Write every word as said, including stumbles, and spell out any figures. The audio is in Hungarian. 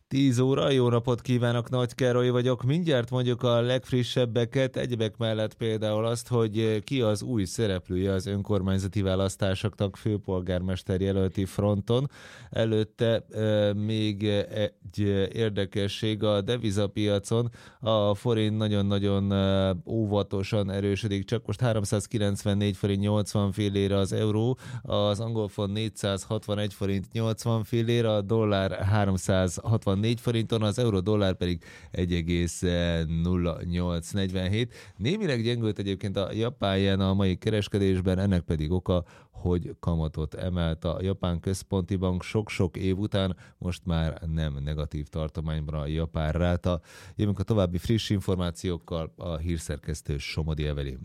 tíz óra, jó napot kívánok, Nagy Károly vagyok. Mindjárt mondjuk a legfrissebbeket, egyebek mellett például azt, hogy ki az új szereplője az önkormányzati választásoknak főpolgármester jelölti fronton. Előtte e, még egy érdekesség a devizapiacon. A forint nagyon-nagyon óvatosan erősödik, csak most háromszázkilencvennégy forint nyolcvan fillére az euró, az angol font négyszázhatvanegy forint nyolcvan fillére, a dollár háromszázhatvannégy forinton, az euró-dollár pedig egy egész nulla nyolc negyvenhét. Némileg gyengült egyébként a japán jen a mai kereskedésben, ennek pedig oka, hogy kamatot emelt a Japán Központi Bank sok-sok év után, most már nem negatív tartományban a japán ráta. Jövünk a további friss információkkal, a hírszerkesztő Somodi Evelin.